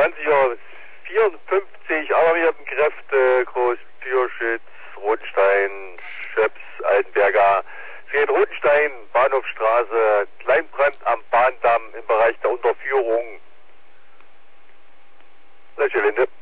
20 Uhr 54 alarmierten Kräfte, Großpürschitz, Rotenstein, Schöps, Altenberger, Fred Rotenstein, Bahnhofstraße, Kleinbrand am Bahndamm im Bereich der Unterführung. Linde.